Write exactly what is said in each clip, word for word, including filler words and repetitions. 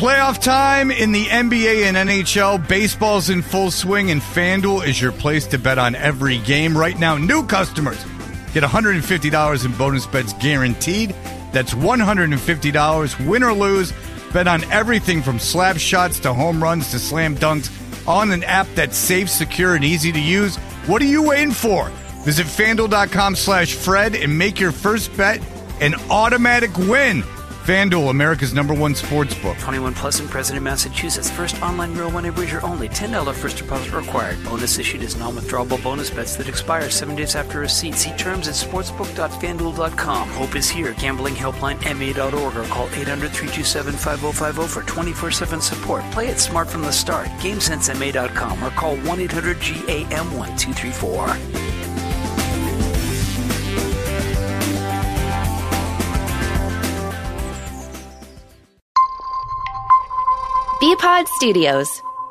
Playoff time in the N B A and N H L. Baseball's in full swing, and FanDuel is your place to bet on every game. Right now, new customers get one hundred fifty dollars in bonus bets guaranteed. That's one hundred fifty dollars, win or lose. Bet on everything from slap shots to home runs to slam dunks on an app that's safe, secure, and easy to use. What are you waiting for? Visit FanDuel.com slash Fred and make your first bet an automatic win. FanDuel, America's number one sports book. twenty-one plus in President, Massachusetts. First online real money wager only. ten dollars first deposit required. Bonus issued as non-withdrawable bonus bets that expire seven days after receipt. See terms at sportsbook dot fan duel dot com. Hope is here. Gambling helpline M A dot org or call eight hundred, three two seven, five oh five oh for twenty-four seven support. Play it smart from the start. game sense M A dot com or call one eight hundred G A M one two three four. B-Pod Studios.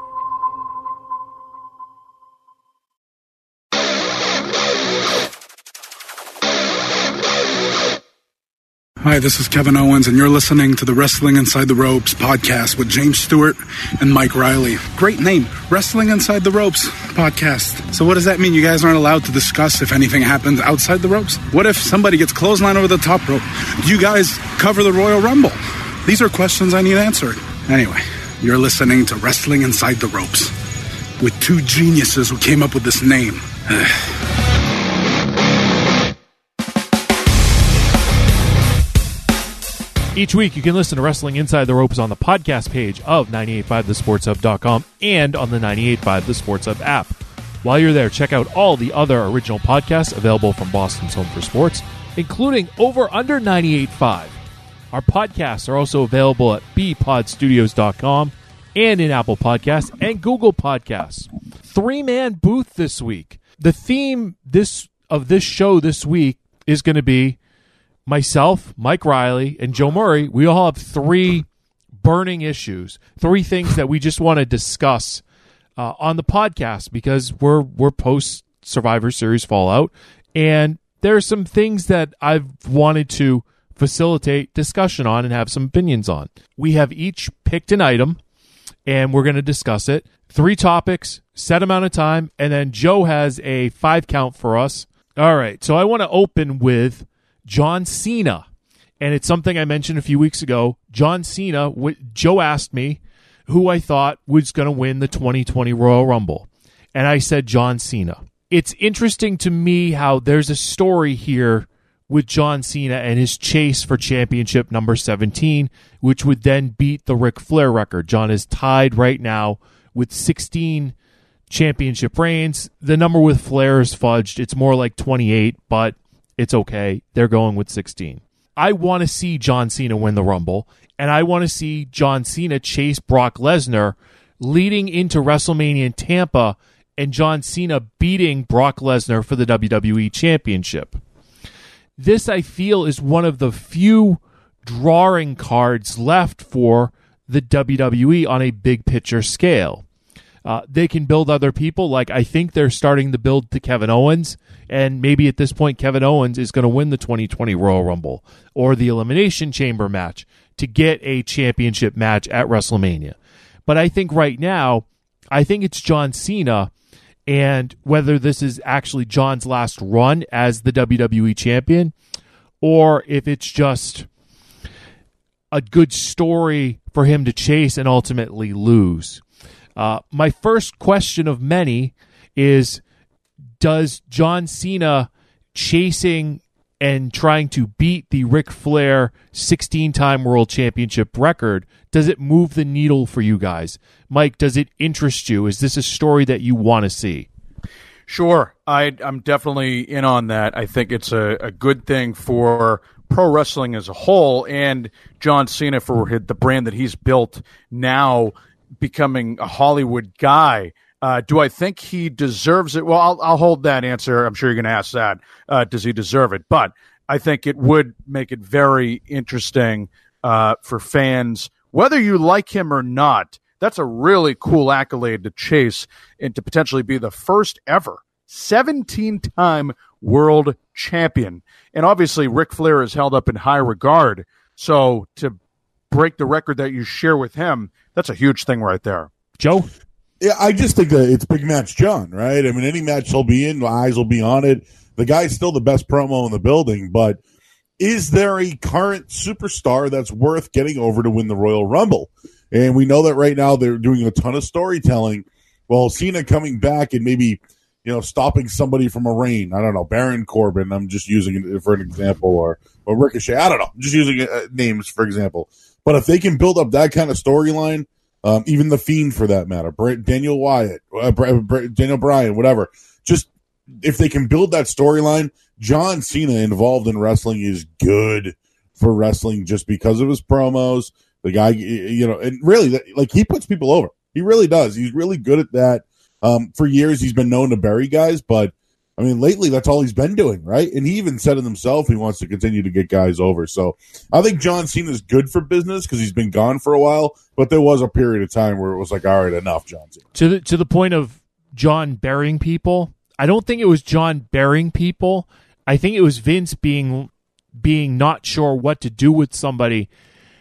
Hi, this is Kevin Owens, and you're listening to the Wrestling Inside the Ropes podcast with James Stewart and Mike Riley. Great name, Wrestling Inside the Ropes podcast. So what does that mean? You guys aren't allowed to discuss if anything happens outside the ropes? What if somebody gets clotheslined over the top rope? Do you guys cover the Royal Rumble? These are questions I need answered. Anyway, you're listening to Wrestling Inside the Ropes with two geniuses who came up with this name. Each week, you can listen to Wrestling Inside the Ropes on the podcast page of nine eight five the sports hub dot com and on the nine eight five The Sports Hub app. While you're there, check out all the other original podcasts available from Boston's Home for Sports, including Over Under ninety-eight point five. Our podcasts are also available at b pod studios dot com and in Apple Podcasts and Google Podcasts. Three-man booth this week. The theme this of this show this week is going to be myself, Mike Riley, and Joe Murray. We all have three burning issues, three things that we just want to discuss uh, on the podcast because we're we're post Survivor Series Fallout, and there are some things that I've wanted to facilitate discussion on and have some opinions on. We have each picked an item, and we're going to discuss it. Three topics, set amount of time, and then Joe has a five count for us. All right, so I want to open with John Cena, and it's something I mentioned a few weeks ago. John Cena, w- Joe asked me who I thought was going to win the twenty twenty Royal Rumble, and I said John Cena. It's interesting to me how there's a story here with John Cena and his chase for championship number seventeen, which would then beat the Ric Flair record. John is tied right now with sixteen championship reigns. The number with Flair is fudged. It's more like twenty-eight, but it's okay. They're going with sixteen. I want to see John Cena win the Rumble, and I want to see John Cena chase Brock Lesnar leading into WrestleMania in Tampa and John Cena beating Brock Lesnar for the W W E Championship. This, I feel, is one of the few drawing cards left for the W W E on a big picture scale. Uh, they can build other people. Like, I think they're starting to build to Kevin Owens, and maybe at this point Kevin Owens is going to win the twenty twenty Royal Rumble or the Elimination Chamber match to get a championship match at WrestleMania. But I think right now, I think it's John Cena, and whether this is actually John's last run as the W W E champion or if it's just a good story for him to chase and ultimately lose. Uh, my first question of many is, does John Cena chasing and trying to beat the Ric Flair sixteen-time world championship record, does it move the needle for you guys? Mike, does it interest you? Is this a story that you want to see? Sure. I, I'm definitely in on that. I think it's a, a good thing for pro wrestling as a whole, and John Cena for the brand that he's built now becoming a Hollywood guy. Uh, do I think he deserves it? Well, I'll, I'll hold that answer. I'm sure you're going to ask that. Uh, does he deserve it? But I think it would make it very interesting uh, for fans, whether you like him or not. That's a really cool accolade to chase and to potentially be the first ever seventeen-time world champion. And obviously, Ric Flair is held up in high regard. So to break the record that you share with him, that's a huge thing right there. Joe? Yeah, I just think that it's Big Match John, right? I mean, any match he'll be in, eyes will be on it. The guy's still the best promo in the building, but is there a current superstar that's worth getting over to win the Royal Rumble? And we know that right now they're doing a ton of storytelling. Well, Cena coming back and maybe, you know, stopping somebody from a reign. I don't know, Baron Corbin, I'm just using it for an example, or, or Ricochet. I don't know, I'm just using uh, names for example. But if they can build up that kind of storyline, um, even The Fiend for that matter, Daniel Wyatt, uh, Daniel Bryan, whatever, just if they can build that storyline, John Cena involved in wrestling is good for wrestling just because of his promos. The guy, you know, and really, like, he puts people over. He really does. He's really good at that. Um, for years, he's been known to bury guys, but, I mean, lately, that's all he's been doing, right? And he even said it himself, he wants to continue to get guys over. So I think John Cena's good for business because he's been gone for a while, but there was a period of time where it was like, all right, enough, John Cena. To the, to the point of John burying people, I don't think it was John burying people. I think it was Vince being being not sure what to do with somebody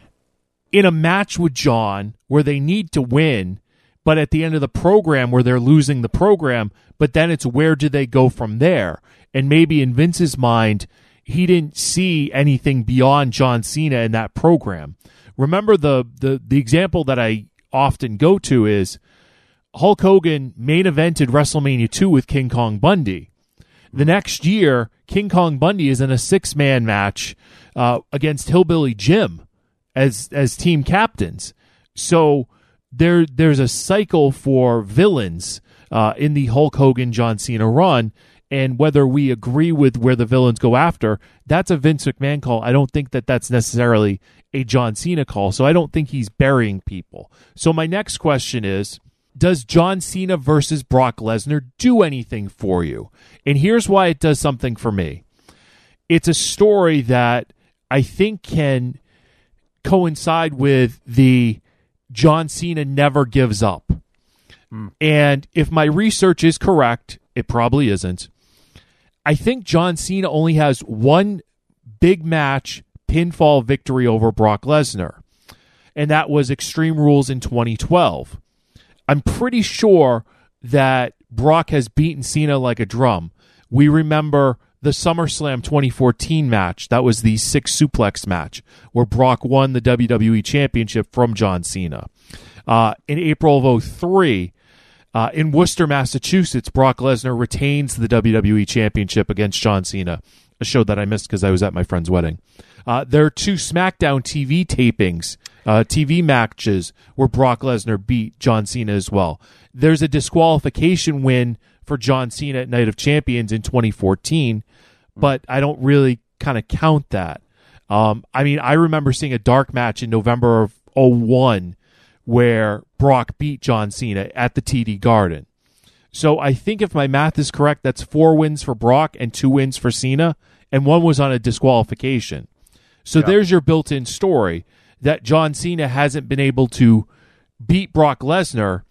in a match with John where they need to win, but at the end of the program where they're losing the program, but then it's where do they go from there? And maybe in Vince's mind, he didn't see anything beyond John Cena in that program. Remember the the, the example that I often go to is Hulk Hogan main evented WrestleMania two with King Kong Bundy. The next year, King Kong Bundy is in a six-man match uh, against Hillbilly Jim as as team captains. So there there's a cycle for villains uh, in the Hulk Hogan John Cena run, and whether we agree with where the villains go after, that's a Vince McMahon call. I don't think that that's necessarily a John Cena call, so I don't think he's burying people. So my next question is, does John Cena versus Brock Lesnar do anything for you? And here's why it does something for me. It's a story that I think can coincide with the John Cena never gives up. Mm. And if my research is correct, it probably isn't, I think John Cena only has one big match pinfall victory over Brock Lesnar, and that was Extreme Rules in twenty twelve. I'm pretty sure that Brock has beaten Cena like a drum. We remember the SummerSlam twenty fourteen match. That was the six suplex match where Brock won the W W E Championship from John Cena. Uh, in April of oh three, uh, in Worcester, Massachusetts, Brock Lesnar retains the W W E Championship against John Cena, a show that I missed because I was at my friend's wedding. Uh, there are two SmackDown T V tapings, uh, T V matches, where Brock Lesnar beat John Cena as well. There's a disqualification win for John Cena at Night of Champions in twenty fourteen, but I don't really kind of count that. Um, I mean, I remember seeing a dark match in November of oh one where Brock beat John Cena at the T D Garden. So I think if my math is correct, that's four wins for Brock and two wins for Cena, and one was on a disqualification. So yeah. There's your built-in story that John Cena hasn't been able to beat Brock Lesnar,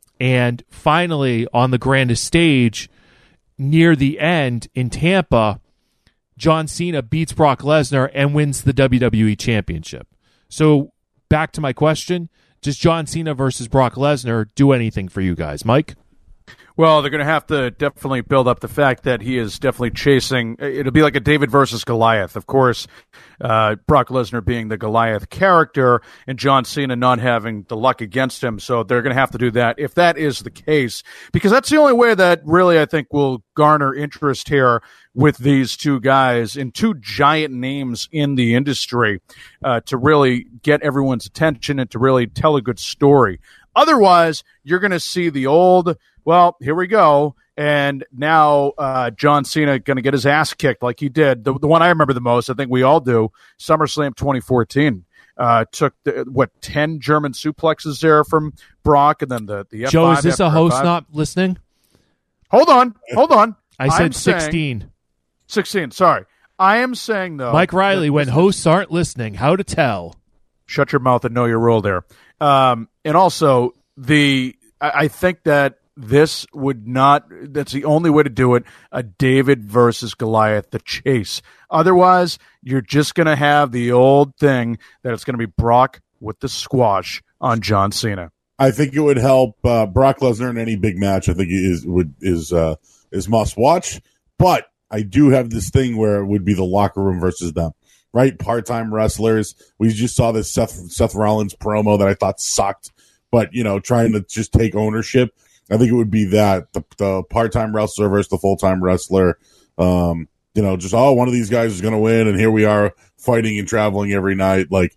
and finally on the grandest stage near the end in Tampa, John Cena beats Brock Lesnar and wins the W W E Championship. So back to my question, does John Cena versus Brock Lesnar do anything for you guys? Mike? Well, they're going to have to definitely build up the fact that he is definitely chasing. It'll be like a David versus Goliath. Of course, uh, Brock Lesnar being the Goliath character and John Cena not having the luck against him. So they're going to have to do that if that is the case, because that's the only way that really I think will garner interest here with these two guys and two giant names in the industry uh, to really get everyone's attention and to really tell a good story. Otherwise, you're going to see the old, well, here we go, and now uh, John Cena going to get his ass kicked like he did. The, the one I remember the most, I think we all do, SummerSlam twenty fourteen. Uh, took, the, what, ten German suplexes there from Brock, and then the, the F five. Joe, is this a host F five. Not listening? Hold on, hold on. I said I'm sixteen. Saying, sixteen, sorry. I am saying, though. Mike Riley, when hosts aren't listening, how to tell? Shut your mouth and know your role there. Um, and also, the I, I think that this would not, that's the only way to do it, a David versus Goliath, the chase. Otherwise, you're just going to have the old thing that it's going to be Brock with the squash on John Cena. I think it would help uh, Brock Lesnar in any big match. I think it is would is uh, is must watch. But I do have this thing where it would be the locker room versus them, right? Part-time wrestlers. We just saw this Seth Seth Rollins promo that I thought sucked, but you know, trying to just take ownership. I think it would be that the, the part-time wrestler versus the full-time wrestler. Um, you know, just oh, one of these guys is going to win, and here we are fighting and traveling every night. Like,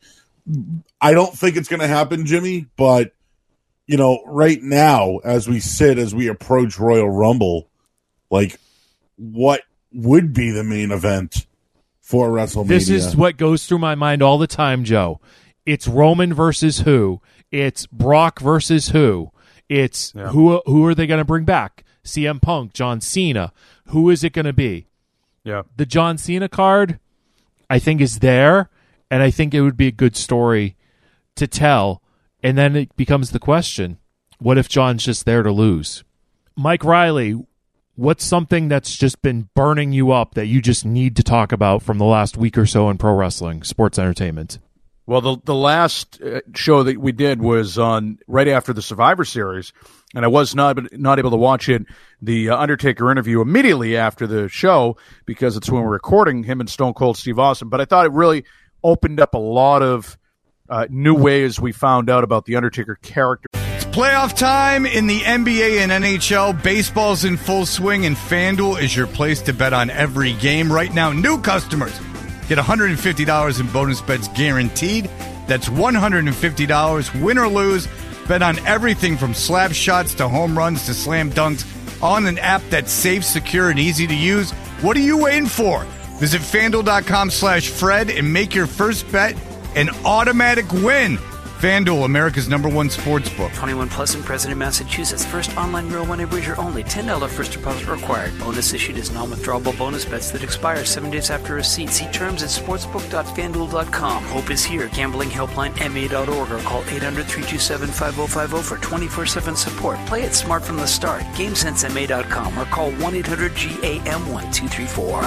I don't think it's going to happen, Jimmy, but. You know, right now, as we sit, as we approach Royal Rumble, like, what would be the main event for WrestleMania? This is what goes through my mind all the time, Joe. It's Roman versus who? It's Brock versus who? It's yeah. who Who are they going to bring back? C M Punk, John Cena. Who is it going to be? Yeah. The John Cena card, I think, is there, and I think it would be a good story to tell. And then it becomes the question, what if John's just there to lose? Mike Riley, what's something that's just been burning you up that you just need to talk about from the last week or so in pro wrestling, sports entertainment? Well, the the last uh, show that we did was on right after the Survivor Series, and I was not not able to watch it, the uh, Undertaker interview immediately after the show because it's when we're recording him and Stone Cold Steve Austin. But I thought it really opened up a lot of Uh, new ways we found out about the Undertaker character. It's playoff time in the N B A and N H L. Baseball's in full swing, and FanDuel is your place to bet on every game. Right now, new customers get one hundred fifty dollars in bonus bets guaranteed. That's one hundred fifty dollars, win or lose. Bet on everything from slap shots to home runs to slam dunks on an app that's safe, secure, and easy to use. What are you waiting for? Visit FanDuel.com slash Fred and make your first bet an automatic win. FanDuel, America's number one sports book. twenty-one plus and present in Massachusetts. First online real money wager only. ten dollars first deposit required. Bonus issued as non-withdrawable bonus bets that expire seven days after receipt. See terms at sportsbook dot fanduel dot com. Hope is here. Gambling helpline M A dot org or call eight hundred, three two seven, five oh five oh for twenty-four seven support. Play it smart from the start. game sense M A dot com or call one eight hundred G A M one two three four.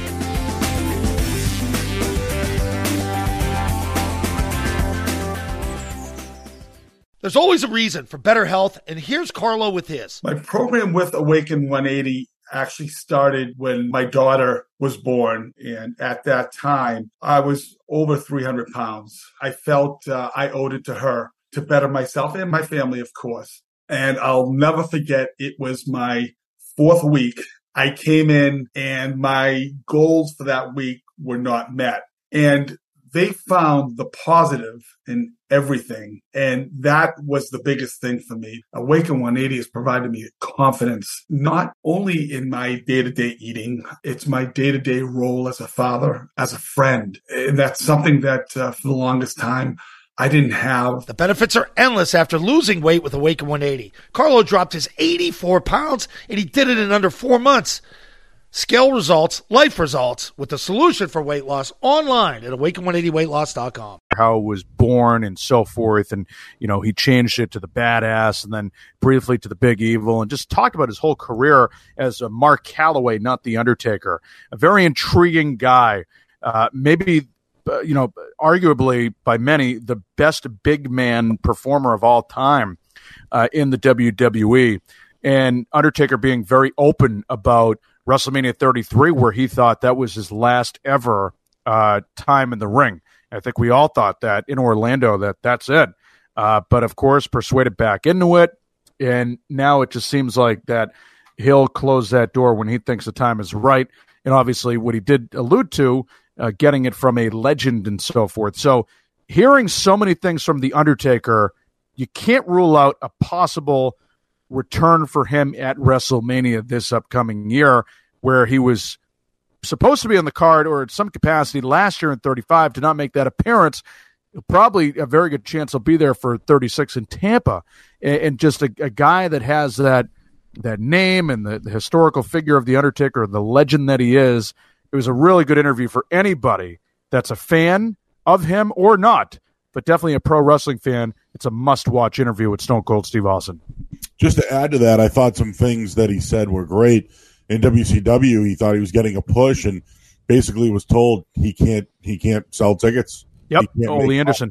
There's always a reason for better health, and here's Carlo with his. My program with Awaken one eighty actually started when my daughter was born, and at that time, I was over three hundred pounds. I felt uh, I owed it to her to better myself and my family, of course. And I'll never forget, it was my fourth week. I came in, and my goals for that week were not met. And they found the positive in everything. And that was the biggest thing for me. Awaken one eighty has provided me confidence, not only in my day-to-day eating, it's my day-to-day role as a father, as a friend. And that's something that uh, for the longest time, I didn't have. The benefits are endless after losing weight with Awaken one eighty. Carlo dropped his eighty-four pounds, and he did it in under four months. Scale results, life results, with the solution for weight loss online at awaken one eighty weight loss dot com. How it was born and so forth, and you know he changed it to the badass, and then briefly to the big evil, and just talked about his whole career as a Mark Calloway, not the Undertaker. A very intriguing guy, uh, maybe uh, you know, arguably by many the best big man performer of all time uh, in the W W E, and Undertaker being very open about WrestleMania thirty-three, where he thought that was his last ever uh, time in the ring. I think we all thought that in Orlando, that that's it. Uh, but, of course, persuaded back into it, and now it just seems like that he'll close that door when he thinks the time is right. And, obviously, what he did allude to, uh, getting it from a legend and so forth. So hearing so many things from The Undertaker, you can't rule out a possible return for him at WrestleMania this upcoming year, where he was supposed to be on the card or in some capacity last year in thirty-five, to not make that appearance. Probably a very good chance he'll be there for thirty-six in Tampa, and just a, a guy that has that that name and the, the historical figure of The Undertaker, the legend that he is. It was a really good interview for anybody that's a fan of him or not, but definitely a pro wrestling fan. It's a must-watch interview with Stone Cold Steve Austin. Just to add to that, I thought some things that he said were great. In W C W, he thought he was getting a push, and basically was told he can't he can't sell tickets. Yep, Ole Anderson.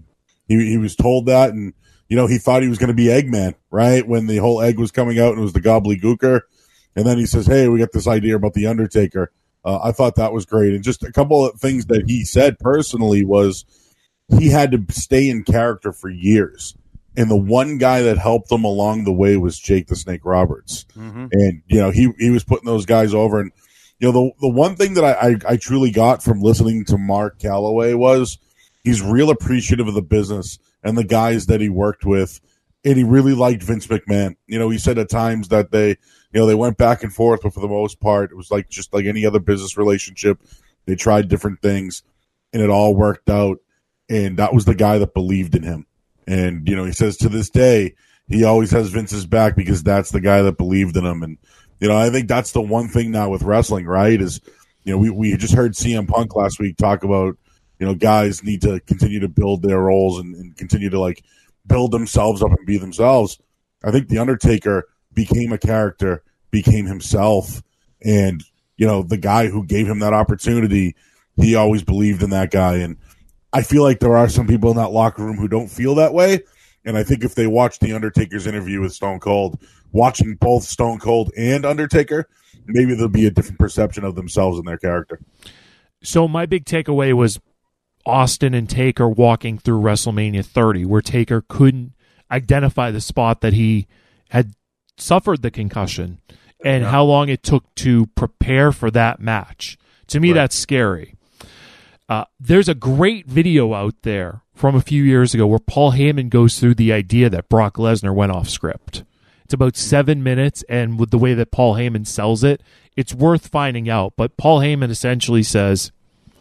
he he was told that, and you know he thought he was going to be Eggman, right? When the whole egg was coming out and it was the gobbledygooker, and then he says, "Hey, we got this idea about the Undertaker." Uh, I thought that was great, and just a couple of things that he said personally was he had to stay in character for years. And the one guy that helped him along the way was Jake the Snake Roberts. Mm-hmm. And, you know, he, he was putting those guys over. And, you know, the, the one thing that I, I, I truly got from listening to Mark Calloway was he's real appreciative of the business and the guys that he worked with. And he really liked Vince McMahon. You know, he said at times that they, you know, they went back and forth, but for the most part, it was like just like any other business relationship. They tried different things and it all worked out. And that was the guy that believed in him. And, you know, he says to this day, he always has Vince's back because that's the guy that believed in him. And, you know, I think that's the one thing now with wrestling, right, is, you know, we, we just heard C M Punk last week talk about, you know, guys need to continue to build their roles and, and continue to, like, build themselves up and be themselves. I think The Undertaker became a character, became himself. And, you know, the guy who gave him that opportunity, he always believed in that guy. And I feel like there are some people in that locker room who don't feel that way. And I think if they watch The Undertaker's interview with Stone Cold, watching both Stone Cold and Undertaker, maybe there'll be a different perception of themselves and their character. So my big takeaway was Austin and Taker walking through WrestleMania thirty, where Taker couldn't identify the spot that he had suffered the concussion and yeah. how long it took to prepare for that match. To me, right. that's scary. Uh, there's a great video out there from a few years ago where Paul Heyman goes through the idea that Brock Lesnar went off script. It's about seven minutes, and with the way that Paul Heyman sells it, it's worth finding out. But Paul Heyman essentially says,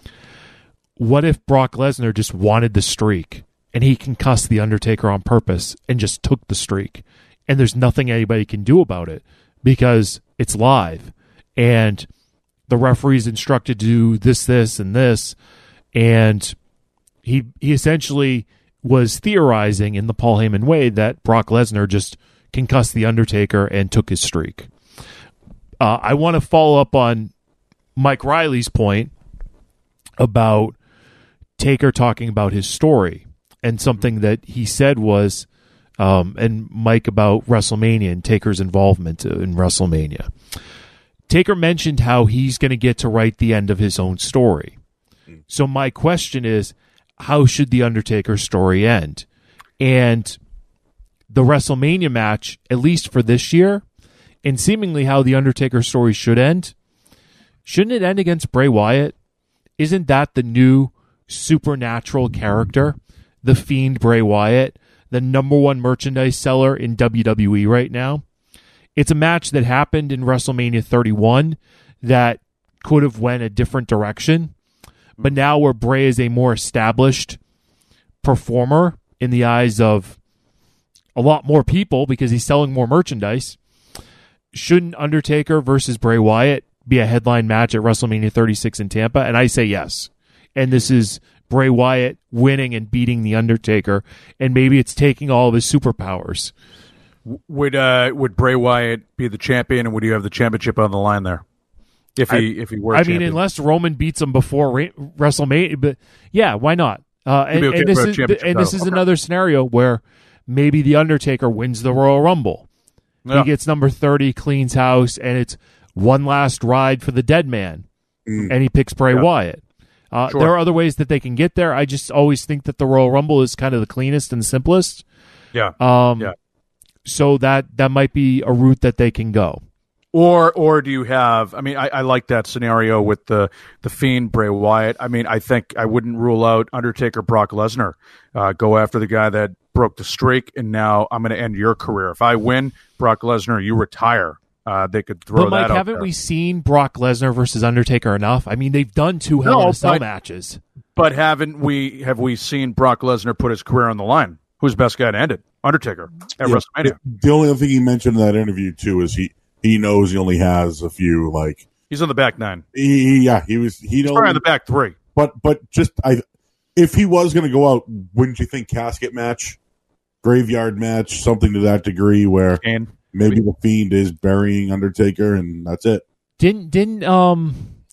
what if Brock Lesnar just wanted the streak, and he concussed The Undertaker on purpose and just took the streak, and there's nothing anybody can do about it because it's live, and the referee's instructed to do this, this, and this, and he he essentially was theorizing in the Paul Heyman way that Brock Lesnar just concussed The Undertaker and took his streak. Uh, I want to follow up on Mike Riley's point about Taker talking about his story, and something that he said was, um, and Mike about WrestleMania and Taker's involvement in WrestleMania. Taker mentioned how he's going to get to write the end of his own story. So my question is, how should The Undertaker's story end? And the WrestleMania match, at least for this year, and seemingly how The Undertaker's story should end, shouldn't it end against Bray Wyatt? Isn't that the new supernatural character? The Fiend Bray Wyatt, the number one merchandise seller in W W E right now? It's a match that happened in WrestleMania thirty-one that could have went a different direction. But now where Bray is a more established performer in the eyes of a lot more people because he's selling more merchandise, shouldn't Undertaker versus Bray Wyatt be a headline match at WrestleMania thirty-six in Tampa? And I say yes. And this is Bray Wyatt winning and beating The Undertaker, and maybe it's taking all of his superpowers. Would uh, would Bray Wyatt be the champion, and would you have the championship on the line there? If he I, if he were, I champion? mean, unless Roman beats him before Ra- WrestleMania, but yeah, why not? Uh, and, okay and this is and this is okay. another scenario where maybe The Undertaker wins the Royal Rumble. Yeah. He gets number thirty, cleans house, and it's one last ride for the dead man, mm. and he picks Bray yeah. Wyatt. Uh, sure. There are other ways that they can get there. I just always think that the Royal Rumble is kind of the cleanest and simplest. Yeah. Um, yeah. So that that might be a route that they can go. Or or do you have, I mean, I, I like that scenario with the, the Fiend, Bray Wyatt. I mean, I think I wouldn't rule out Undertaker, Brock Lesnar. Uh, go after the guy that broke the streak, and now I'm going to end your career. If I win, Brock Lesnar, you retire. Uh, they could throw but Mike, that out haven't there. we seen Brock Lesnar versus Undertaker enough? I mean, they've done two Hell in a Cell matches. But haven't we, have we seen Brock Lesnar put his career on the line? Who's the best guy to end it? Undertaker at yeah, WrestleMania. The only thing he mentioned in that interview, too, is he, he knows he only has a few, like... He's on the back nine. He, yeah, he was... He He's probably on the back three. But but just, I, if he was going to go out, wouldn't you think casket match, graveyard match, something to that degree where and, maybe the Fiend is burying Undertaker and that's it? Didn't, didn't, um...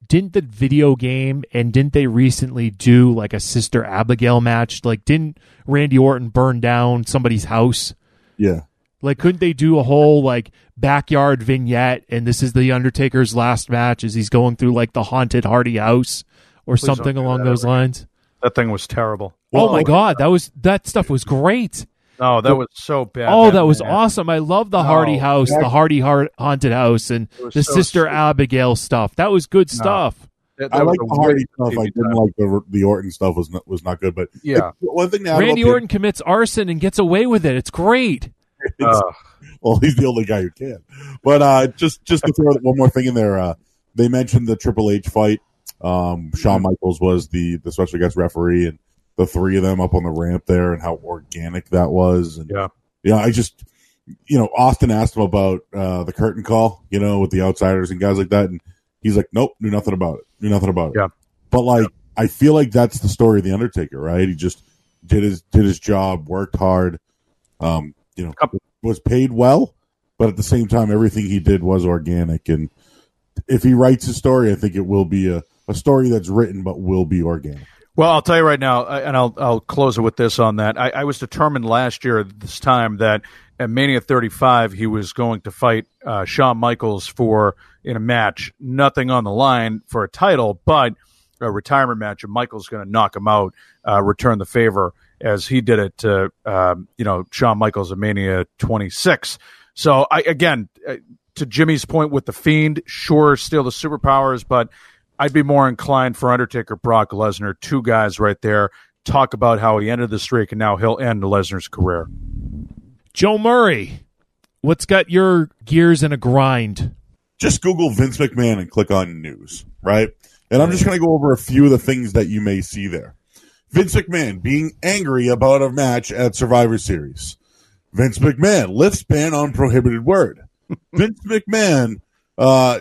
didn't the video game and didn't they recently do like a Sister Abigail match? Like, didn't Randy Orton burn down somebody's house? Yeah. Like, couldn't they do a whole like backyard vignette and this is the Undertaker's last match as he's going through like the haunted Hardy house or Please something don't do along that those ever. lines? That thing was terrible. Oh my God, that was that stuff was great. No, that was so bad. Oh, that was awesome. I love the Hardy No, house, the Hardy Heart haunted house, and was the so Sister stupid. Abigail stuff. That was good stuff. That- I that was like a the Hardy weird stuff. T V I didn't time. like the the Orton stuff was not, was not good. But Yeah. one thing to add Randy about the- Orton commits arson and gets away with it. It's great. Ugh. Well, he's the only guy who can. But uh, just just to throw one more thing in there, uh, they mentioned the Triple H fight. Um, Shawn Michaels was the the special guest referee, and the three of them up on the ramp there, and how organic that was. And Yeah. yeah, I just you know Austin asked him about uh, the curtain call, you know, with the Outsiders and guys like that, and he's like, nope, knew nothing about it, knew nothing about it. Yeah. But like, I feel like that's the story of the Undertaker, right? He just did his did his job, worked hard, um, you know, was paid well, but at the same time, everything he did was organic. And if he writes a story, I think it will be a, a story that's written but will be organic. Well, I'll tell you right now, I- and I'll I'll close it with this on that. I, I was determined last year at this time that at Mania thirty-five he was going to fight uh, Shawn Michaels for in a match, nothing on the line for a title, but a retirement match, and Michaels going to knock him out, uh, return the favor as he did it to um, you know Shawn Michaels at Mania twenty-six. So I again uh, to Jimmy's point with the Fiend, sure, still the superpowers, but I'd be more inclined for Undertaker, Brock Lesnar, two guys right there, talk about how he ended the streak and now he'll end Lesnar's career. Joe Murray, what's got your gears in a grind? Just Google Vince McMahon and click on news, right? And I'm just going to go over a few of the things that you may see there. Vince McMahon being angry about a match at Survivor Series. Vince McMahon lifts ban on prohibited word. Vince McMahon uh,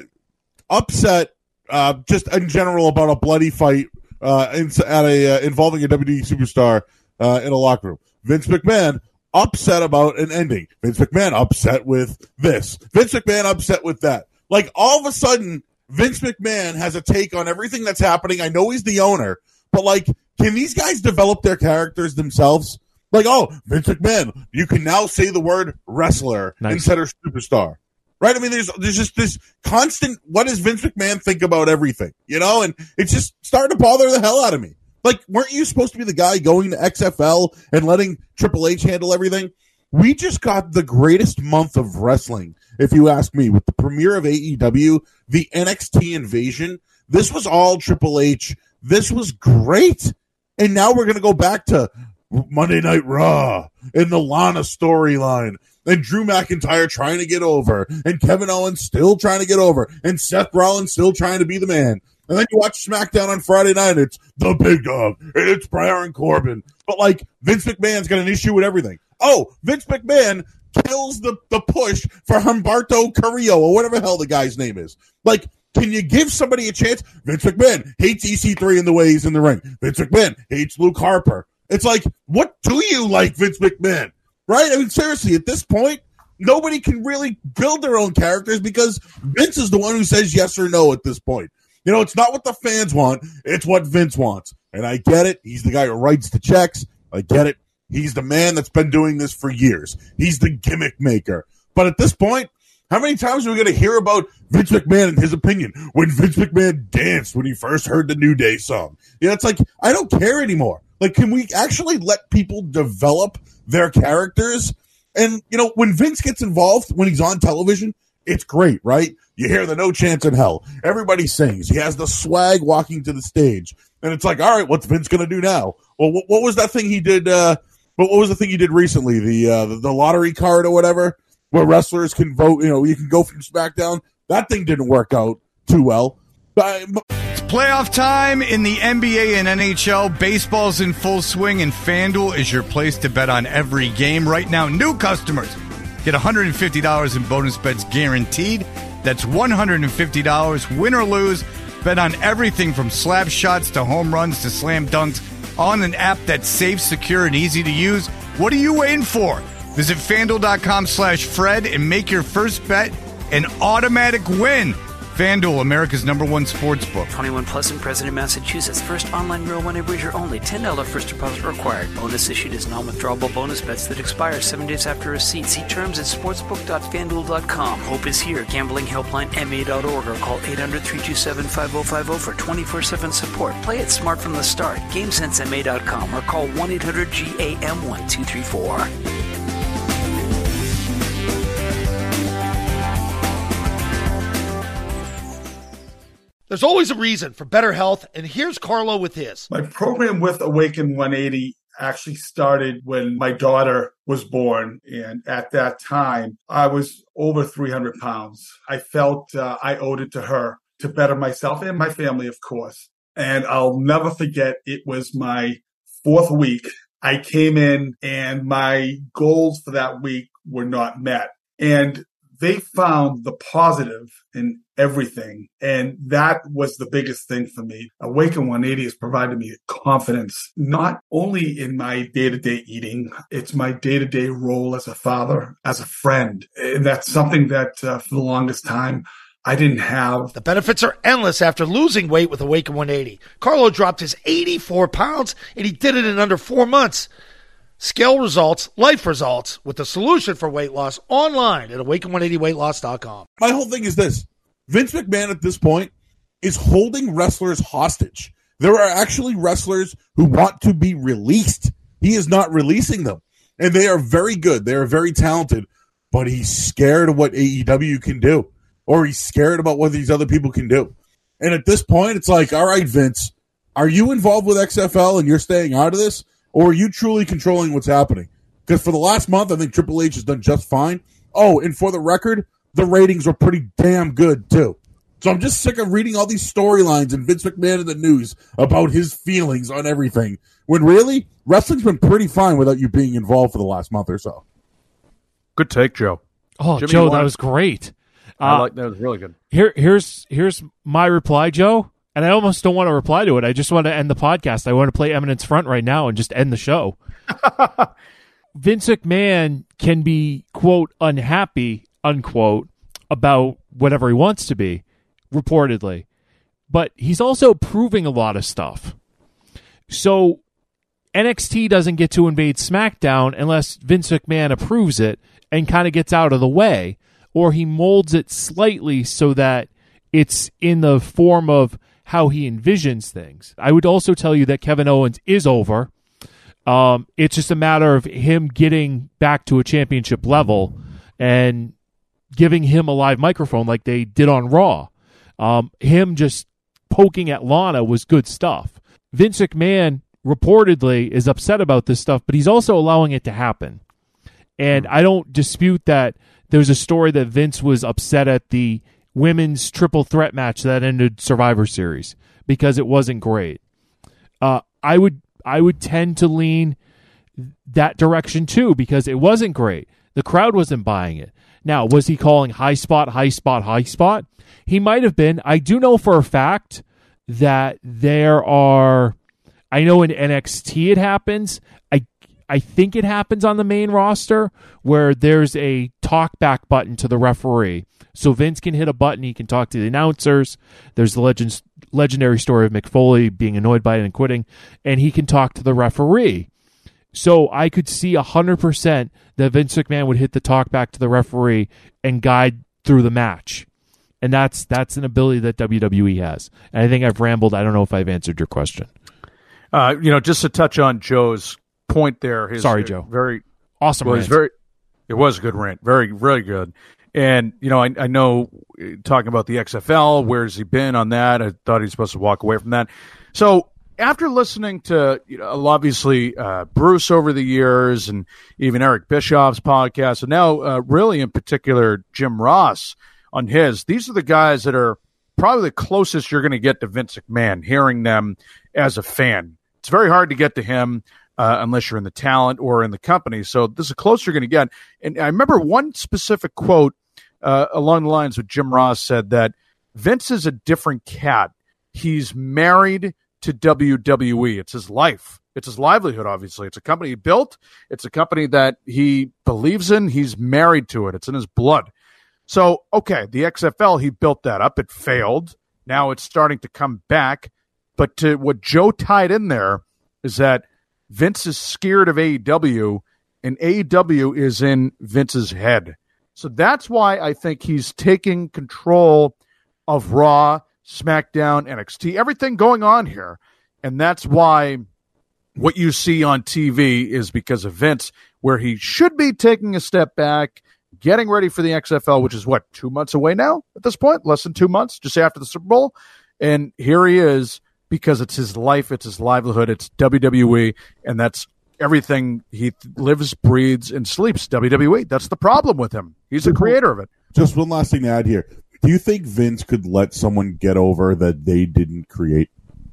upset uh, just in general about a bloody fight uh, in, at a uh, involving a W W E superstar uh, in a locker room. Vince McMahon upset about an ending. Vince McMahon upset with this. Vince McMahon upset with that. Like, all of a sudden, Vince McMahon has a take on everything that's happening. I know he's the owner, but, like, can these guys develop their characters themselves? Like, oh, Vince McMahon, you can now say the word wrestler Nice. instead of superstar. Right? I mean, there's there's just this constant, what does Vince McMahon think about everything? You know? And it's just starting to bother the hell out of me. Like, weren't you supposed to be the guy going to X F L and letting Triple H handle everything? We just got the greatest month of wrestling, if you ask me, with the premiere of A E W, the N X T invasion. This was all Triple H. This was great. And now we're going to go back to Monday Night Raw and the Lana storyline and Drew McIntyre trying to get over and Kevin Owens still trying to get over and Seth Rollins still trying to be the man. And then you watch SmackDown on Friday night, it's the big dog, and it's Baron Corbin. But, like, Vince McMahon's got an issue with everything. Oh, Vince McMahon kills the, the push for Humberto Carrillo, or whatever the hell the guy's name is. Like, can you give somebody a chance? Vince McMahon hates E C three in the way he's in the ring. Vince McMahon hates Luke Harper. It's like, what do you like, Vince McMahon? Right? I mean, seriously, at this point, nobody can really build their own characters because Vince is the one who says yes or no at this point. You know, it's not what the fans want. It's what Vince wants. And I get it. He's the guy who writes the checks. I get it. He's the man that's been doing this for years. He's the gimmick maker. But at this point, how many times are we going to hear about Vince McMahon and his opinion when Vince McMahon danced when he first heard the New Day song? You know, it's like, I don't care anymore. Like, can we actually let people develop their characters? And, you know, when Vince gets involved, when he's on television, it's great, right? You hear the No Chance in Hell. Everybody sings. He has the swag walking to the stage. And it's like, all right, what's Vince going to do now? Well, what, what was that thing he did? Uh, what, what was the thing he did recently? The, uh, the the lottery card or whatever, where wrestlers can vote. You know, you can go from SmackDown. That thing didn't work out too well. But, but It's playoff time in the N B A and N H L. Baseball's in full swing, and FanDuel is your place to bet on every game. Right now, new customers get one hundred fifty dollars in bonus bets guaranteed. That's one hundred fifty dollars, win or lose. Bet on everything from slap shots to home runs to slam dunks on an app that's safe, secure, and easy to use. What are you waiting for? Visit FanDuel.com slash Fred and make your first bet an automatic win. FanDuel, America's number one sports book. twenty-one plus and present in Massachusetts. First online real money wager only. ten dollars first deposit required. Bonus issued as non-withdrawable bonus bets that expire seven days after receipt. See terms at sportsbook dot fanduel dot com. Hope is here. Gambling helpline M A dot org or call eight hundred, three two seven, five oh five oh for twenty-four seven support. Play it smart from the start. game sense M A dot com or call one eight hundred G A M one two three four. There's always a reason for better health, and here's Carlo with his. My program with Awaken one eighty actually started when my daughter was born, and at that time, I was over three hundred pounds. I felt uh, I owed it to her to better myself and my family, of course. And I'll never forget, it was my fourth week. I came in, and my goals for that week were not met. And they found the positive in everything. And that was the biggest thing for me. Awaken one eighty has provided me confidence, not only in my day-to-day eating, it's my day-to-day role as a father, as a friend. And that's something that uh, for the longest time, I didn't have. The benefits are endless after losing weight with Awaken one eighty. Carlo dropped his eighty-four pounds, and he did it in under four months. Scale results, life results, with the solution for weight loss online at awaken one eighty weight loss dot com. My whole thing is this. Vince McMahon at this point is holding wrestlers hostage. There are actually wrestlers who want to be released. He is not releasing them. And they are very good. They are very talented. But he's scared of what A E W can do. Or he's scared about what these other people can do. And at this point, it's like, all right, Vince, are you involved with X F L and you're staying out of this? Or are you truly controlling what's happening? Because for the last month, I think Triple H has done just fine. Oh, and for the record, the ratings were pretty damn good, too. So I'm just sick of reading all these storylines and Vince McMahon in the news about his feelings on everything. When really, wrestling's been pretty fine without you being involved for the last month or so. Good take, Joe. Oh, Jimmy, Joe, that was great. I Uh, like that. Was really good. Here, here's here's my reply, Joe. And I almost don't want to reply to it. I just want to end the podcast. I want to play Eminence Front right now and just end the show. Vince McMahon can be, quote, unhappy, unquote, about whatever he wants to be, reportedly. But he's also proving a lot of stuff. So N X T doesn't get to invade SmackDown unless Vince McMahon approves it and kind of gets out of the way. Or he molds it slightly so that it's in the form of how he envisions things. I would also tell you that Kevin Owens is over. Um, it's just a matter of him getting back to a championship level and giving him a live microphone like they did on Raw. Um, him just poking at Lana was good stuff. Vince McMahon reportedly is upset about this stuff, but he's also allowing it to happen. And I don't dispute that there's a story that Vince was upset at the women's triple threat match that ended Survivor Series because it wasn't great. Uh, I would I would tend to lean that direction too because it wasn't great. The crowd wasn't buying it. Now, was he calling high spot, high spot, high spot? He might have been. I do know for a fact that there are, I know in N X T it happens. I I think it happens on the main roster where there's a talkback button to the referee. So Vince can hit a button, he can talk to the announcers. There's the legend, legendary story of Mick Foley being annoyed by it and quitting, and he can talk to the referee. So I could see one hundred percent that Vince McMahon would hit the talkback to the referee and guide through the match. And that's that's an ability that W W E has. And I think I've rambled. I don't know if I've answered your question. Uh, you know, just to touch on Joe's point there. His, Sorry, Joe. Very awesome. Well, it was very. It was a good rant. Very, really good. And you know, I, I know talking about the X F L. Where's he been on that? I thought he was supposed to walk away from that. So after listening to, you know, obviously uh, Bruce over the years, and even Eric Bischoff's podcast, and now uh, really in particular Jim Ross on his. These are the guys that are probably the closest you're going to get to Vince McMahon. Hearing them as a fan, it's very hard to get to him. Uh, unless you're in the talent or in the company. So this is close you're going to get. And I remember one specific quote uh, along the lines of Jim Ross said that Vince is a different cat. He's married to W W E. It's his life. It's his livelihood, obviously. It's a company he built. It's a company that he believes in. He's married to it. It's in his blood. So, okay, the X F L, he built that up. It failed. Now it's starting to come back. But to, what Joe tied in there is that Vince is scared of A E W, and A E W is in Vince's head. So that's why I think he's taking control of Raw, SmackDown, N X T, everything going on here. And that's why what you see on T V is because of Vince, where he should be taking a step back, getting ready for the X F L, which is, what, two months away now at this point? Less than two months, just after the Super Bowl. And here he is, because it's his life, it's his livelihood, it's W W E, and that's everything he lives, breathes, and sleeps, W W E. That's the problem with him. He's the creator of it. Just one last thing to add here. Do you think Vince could let someone get over that they didn't create?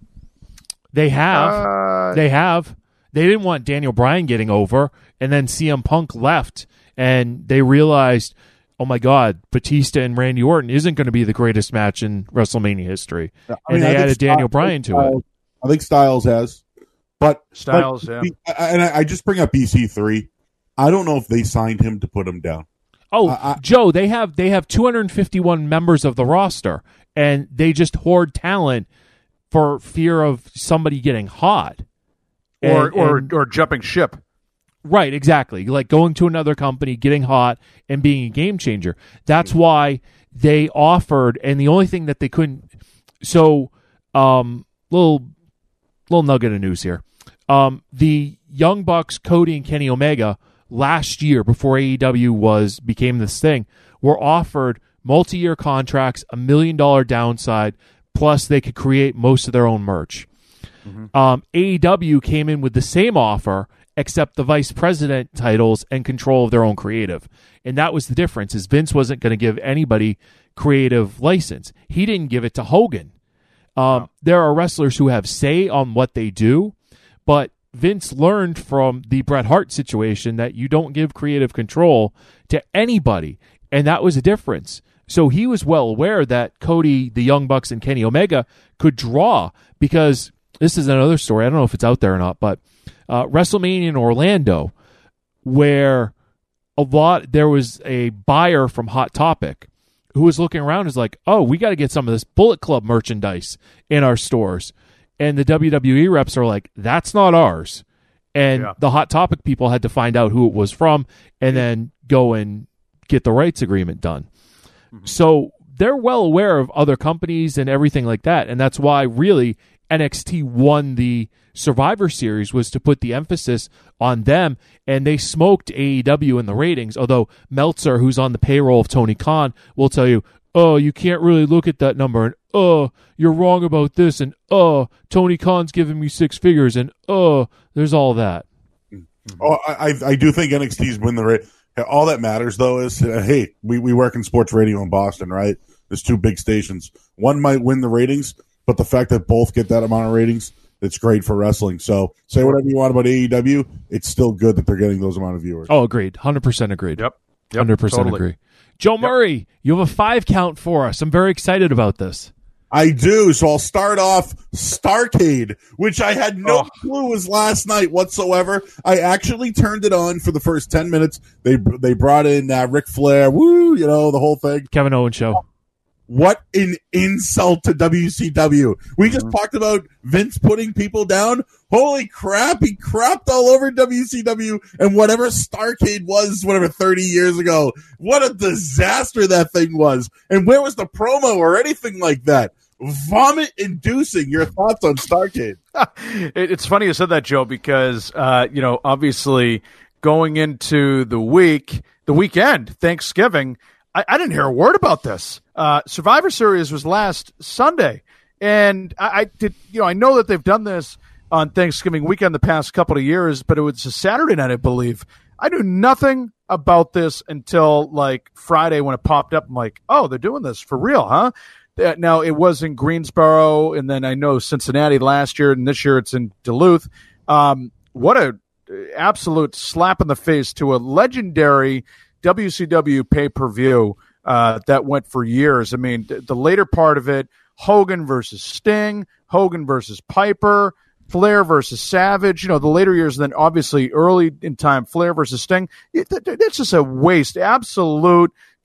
They have. Uh, they have. They didn't want Daniel Bryan getting over, and then C M Punk left, and they realized, oh my God, Batista and Randy Orton isn't going to be the greatest match in WrestleMania history. I mean, and they added Styles, Daniel Bryan to Styles, it. I think Styles has. But Styles, but, yeah. And I, I just bring up E C three. I don't know if they signed him to put him down. Oh, I, I, Joe, they have they have two hundred fifty-one members of the roster, and they just hoard talent for fear of somebody getting hot. Or and, or and, or jumping ship. Right, exactly. Like going to another company, getting hot, and being a game changer. That's why they offered, and the only thing that they couldn't. So, um, little little nugget of news here. Um, the Young Bucks, Cody and Kenny Omega, last year before A E W was became this thing, were offered multi-year contracts, a million dollar downside, plus they could create most of their own merch. Mm-hmm. Um, A E W came in with the same offer, except the vice president titles and control of their own creative. And that was the difference, is Vince wasn't going to give anybody creative license. He didn't give it to Hogan. Um, wow. There are wrestlers who have say on what they do, but Vince learned from the Bret Hart situation that you don't give creative control to anybody, and that was a difference. So he was well aware that Cody, the Young Bucks, and Kenny Omega could draw, because this is another story. I don't know if it's out there or not, but uh, WrestleMania in Orlando, where a lot there was a buyer from Hot Topic who was looking around, is like, oh, we got to get some of this Bullet Club merchandise in our stores. And the W W E reps are like, that's not ours. And yeah. the Hot Topic people had to find out who it was from and then go and get the rights agreement done. Mm-hmm. So they're well aware of other companies and everything like that. And that's why really N X T won the Survivor Series, was to put the emphasis on them. And they smoked A E W in the ratings, although Meltzer, who's on the payroll of Tony Khan, will tell you, oh, you can't really look at that number, and oh, you're wrong about this, and oh, Tony Khan's giving me six figures, and oh, there's all that. Oh, I, I do think N X T's win the rate. All that matters, though, is, uh, hey, we, we work in sports radio in Boston, right? There's two big stations. One might win the ratings, but the fact that both get that amount of ratings, it's great for wrestling. So say whatever you want about A E W, it's still good that they're getting those amount of viewers. Oh, agreed. one hundred percent agreed. Yep. Yep, one hundred percent totally. agree. Joe yep. Murray, you have a five count for us. I'm very excited about this. I do. So I'll start off Starrcade, which I had no oh. clue was last night whatsoever. I actually turned it on for the first ten minutes. They they brought in uh, Ric Flair, woo, you know, the whole thing. Kevin Owens show. What an insult to W C W. We just mm-hmm. talked about Vince putting people down. Holy crap, he crapped all over W C W and whatever Starrcade was, whatever, thirty years ago. What a disaster that thing was. And where was the promo or anything like that? Vomit-inducing. Your thoughts on Starrcade? It's funny you said that, Joe, because, uh, you know, obviously going into the week, the weekend, Thanksgiving, I, I didn't hear a word about this. Uh, Survivor Series was last Sunday, and I, I did. You know, I know that they've done this on Thanksgiving weekend the past couple of years, but it was a Saturday night, I believe. I knew nothing about this until like Friday when it popped up. I'm like, oh, they're doing this for real, huh? Uh, now it was in Greensboro, and then I know Cincinnati last year, and this year it's in Duluth. Um, what a absolute slap in the face to a legendary W C W pay-per-view uh, that went for years. I mean, th- the later part of it, Hogan versus Sting, Hogan versus Piper, Flair versus Savage, you know, the later years, and then obviously early in time, Flair versus Sting. It, th- th- it's just a waste, absolute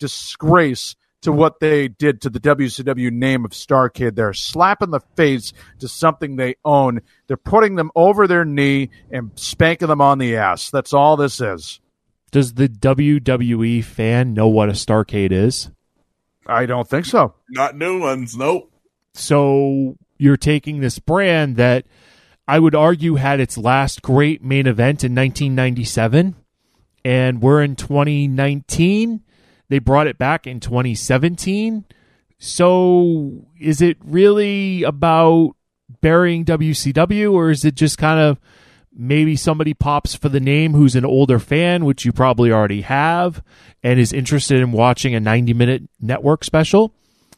disgrace to what they did to the W C W name of Starrcade. They're slapping the face to something they own. They're putting them over their knee and spanking them on the ass. That's all this is. Does the W W E fan know what a Starrcade is? I don't think so. Not new ones, nope. So you're taking this brand that I would argue had its last great main event in nineteen ninety-seven, and we're in twenty nineteen. They brought it back in twenty seventeen. So is it really about burying W C W, or is it just kind of maybe somebody pops for the name who's an older fan, which you probably already have, and is interested in watching a ninety-minute network special?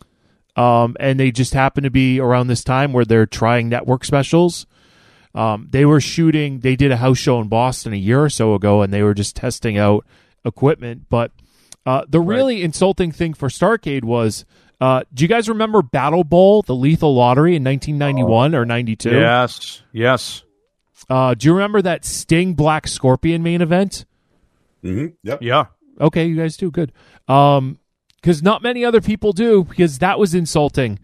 Um, and they just happen to be around this time where they're trying network specials. Um, they were shooting, they did a house show in Boston a year or so ago, and they were just testing out equipment, but Uh, the really right. insulting thing for Starrcade was, uh, do you guys remember Battle Bowl, the Lethal Lottery in nineteen ninety-one oh. or ninety-two? Yes, yes. Uh, do you remember that Sting Black Scorpion main event? Mm-hmm. Yep. Yeah. Okay, you guys do. Good. Um, because not many other people do, because that was insulting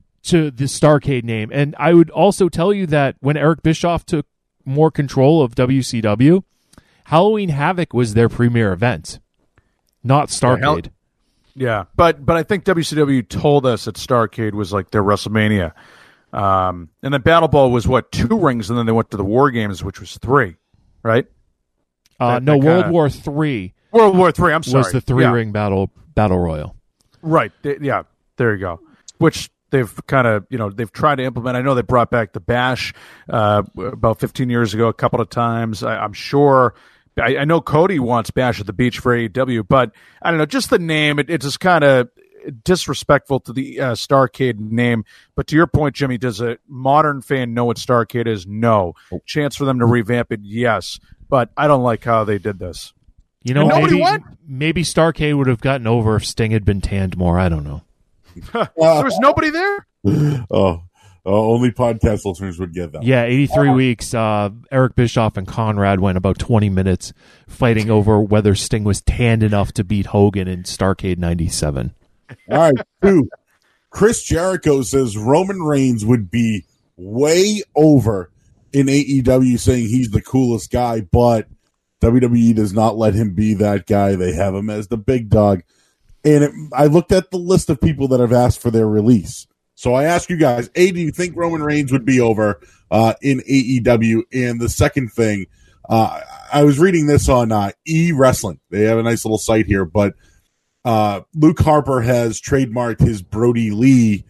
to the Starrcade name. And I would also tell you that when Eric Bischoff took more control of W C W, Halloween Havoc was their premier event. Not Starrcade. Yeah, yeah, but but I think W C W told us that Starrcade was like their WrestleMania. Um, and then Battle Bowl was, what, two rings, and then they went to the War Games, which was three, right? Uh, that, no, that World kinda... War Three. World War Three, I'm sorry. Was the three-ring yeah. battle battle royal. Right, yeah, there you go. Which they've kind of, you know, they've tried to implement. I know they brought back the Bash uh, about fifteen years ago a couple of times. I, I'm sure... I, I know Cody wants Bash at the Beach for A E W, but I don't know, just the name, it, it's just kind of disrespectful to the uh, Starrcade name. But to your point, Jimmy, does a modern fan know what Starrcade is? No. Chance for them to revamp it? Yes. But I don't like how they did this. You know, nobody maybe, went? maybe Starrcade would have gotten over if Sting had been tanned more. I don't know. There was nobody there? Oh. Uh, only podcast listeners would get that. Yeah, eighty-three oh. weeks. Uh, Eric Bischoff and Conrad went about twenty minutes fighting over whether Sting was tanned enough to beat Hogan in Starrcade ninety-seven. All right, two. Chris Jericho says Roman Reigns would be way over in A E W, saying he's the coolest guy, but W W E does not let him be that guy. They have him as the big dog. And it, I looked at the list of people that have asked for their release. So I ask you guys, A, do you think Roman Reigns would be over uh, in A E W? And the second thing, uh, I was reading this on uh, E-Wrestling. They have a nice little site here, but uh, Luke Harper has trademarked his Brody Lee,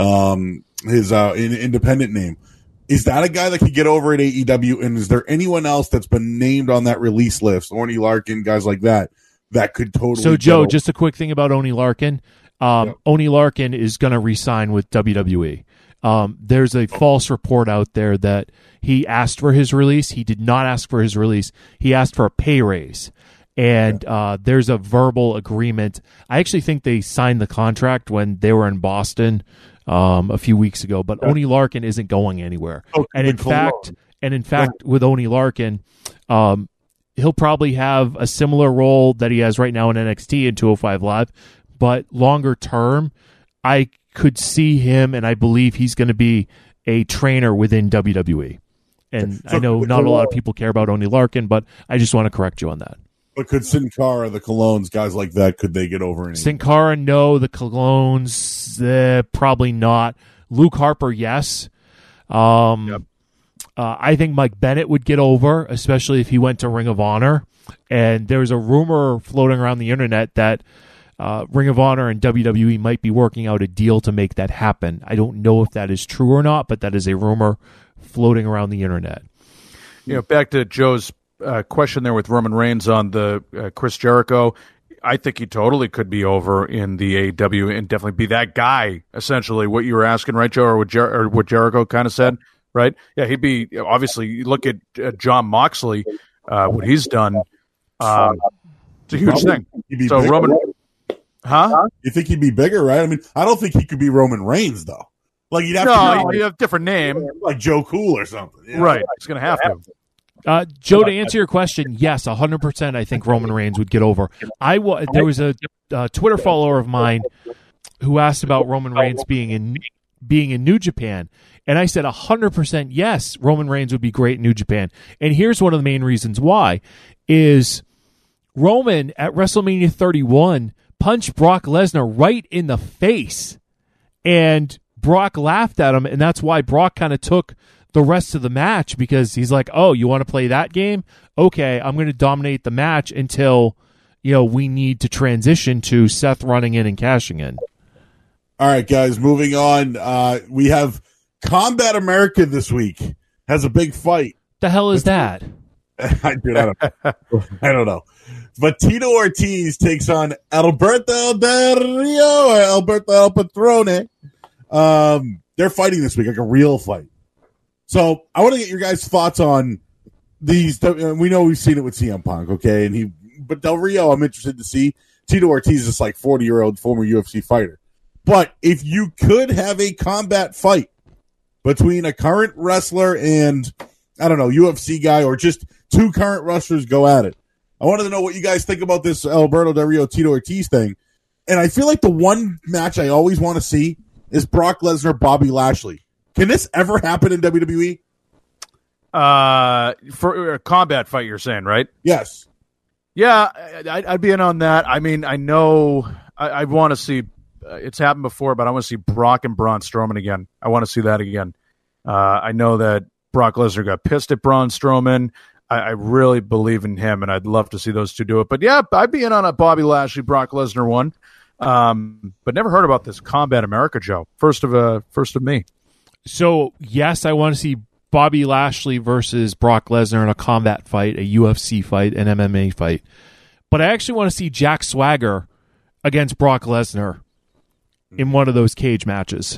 um, his uh, in, independent name. Is that a guy that could get over at A E W? And is there anyone else that's been named on that release list, Oney Larkin, guys like that, that could totally So, Joe, over? just a quick thing about Oney Larkin. Um, yep. Oney Larkin is going to re-sign with W W E. Um, there's a false report out there that he asked for his release. He did not ask for his release. He asked for a pay raise. And uh, there's a verbal agreement. I actually think they signed the contract when they were in Boston um, a few weeks ago. But Oney Larkin isn't going anywhere. Oh, and in fact, on. and in fact, with Oney Larkin, um, he'll probably have a similar role that he has right now in N X T and two oh five Live. But longer term, I could see him, and I believe he's going to be a trainer within W W E. And so, I know not a lot of people care about Oney Larkin, but I just want to correct you on that. But could Sin Cara, the Colognes, guys like that, could they get over? Sin Cara, no. The Colognes, eh, probably not. Luke Harper, yes. Um, yep. uh, I think Mike Bennett would get over, especially if he went to Ring of Honor. And there's a rumor floating around the internet that Uh, Ring of Honor and W W E might be working out a deal to make that happen. I don't know if that is true or not, but that is a rumor floating around the internet. You know, back to Joe's uh, question there with Roman Reigns on the uh, Chris Jericho. I think he totally could be over in the A E W and definitely be that guy, essentially, what you were asking, right, Joe, or what, Jer- or what Jericho kind of said, right? Yeah, he'd be, obviously, you look at uh, John Moxley, uh, what he's done. Um, it's a huge thing. So bigger. Roman... Huh? You think he'd be bigger, right? I mean, I don't think he could be Roman Reigns, though. Like, you'd have no, to be you like, have a different name. Like Joe Cool or something. You know? Right. He's going to have to. Uh, Joe, to answer your question, yes, one hundred percent I think Roman Reigns would get over. I w- There was a uh, Twitter follower of mine who asked about Roman Reigns being in being in New Japan, and I said one hundred percent yes, Roman Reigns would be great in New Japan. And here's one of the main reasons why, is Roman at WrestleMania thirty-one punched Brock Lesnar right in the face, and Brock laughed at him, and that's why Brock kind of took the rest of the match, because he's like, oh, you want to play that game? Okay, I'm going to dominate the match until, you know, we need to transition to Seth running in and cashing in. All right, guys, moving on. Uh, we have Combat America this week. Has a big fight. The hell is that? I, dude, I, don't, I don't know. But Tito Ortiz takes on Alberto Del Rio or Alberto El Patrone. Um, they're fighting this week, like a real fight. So I want to get your guys' thoughts on these. We know we've seen it with C M Punk, okay? And he, but Del Rio, I'm interested to see. Tito Ortiz is like forty-year-old former U F C fighter. But if you could have a combat fight between a current wrestler and, I don't know, U F C guy, or just two current wrestlers go at it, I wanted to know what you guys think about this Alberto Del Rio Tito Ortiz thing. And I feel like the one match I always want to see is Brock Lesnar Bobby Lashley. Can this ever happen in W W E? Uh, for a combat fight, you're saying, right? Yes. Yeah, I'd, I'd be in on that. I mean, I know I, I want to see. Uh, it's happened before, but I want to see Brock and Braun Strowman again. I want to see that again. Uh, I know that Brock Lesnar got pissed at Braun Strowman. I, I really believe in him, and I'd love to see those two do it. But yeah, I'd be in on a Bobby Lashley Brock Lesnar one. Um, but never heard about this Combat America, Joe. First of uh, first of me. So, yes, I want to see Bobby Lashley versus Brock Lesnar in a combat fight, a U F C fight, an M M A fight. But I actually want to see Jack Swagger against Brock Lesnar in one of those cage matches.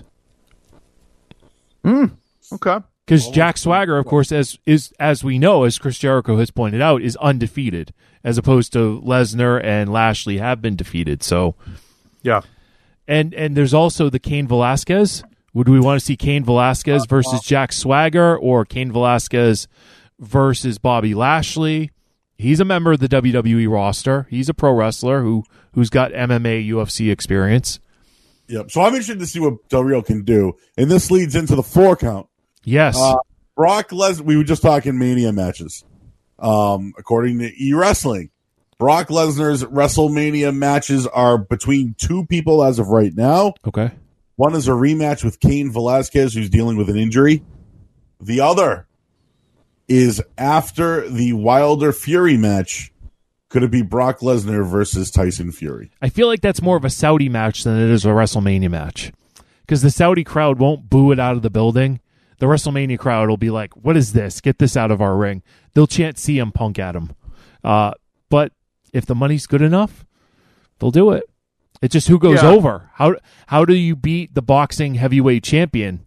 Mm, okay. Because Jack Swagger, of course, as is as we know, as Chris Jericho has pointed out, is undefeated, as opposed to Lesnar and Lashley have been defeated. So, yeah. And and there's also the Cain Velasquez. Would we want to see Cain Velasquez versus Jack Swagger, or Cain Velasquez versus Bobby Lashley? He's a member of the W W E roster. He's a pro wrestler who, who's got M M A, U F C experience. Yep. So I'm interested to see what Del Rio can do. And this leads into the four count. Yes. Uh, Brock Lesnar, we were just talking Mania matches. Um, according to E-Wrestling, Brock Lesnar's WrestleMania matches are between two people as of right now. Okay. One is a rematch with Cain Velasquez, who's dealing with an injury. The other is after the Wilder Fury match. Could it be Brock Lesnar versus Tyson Fury? I feel like that's more of a Saudi match than it is a WrestleMania match, because the Saudi crowd won't boo it out of the building. The WrestleMania crowd will be like, what is this? Get this out of our ring. They'll chant C M Punk at him. Uh, but if the money's good enough, they'll do it. It's just who goes yeah. over. How how do you beat the boxing heavyweight champion?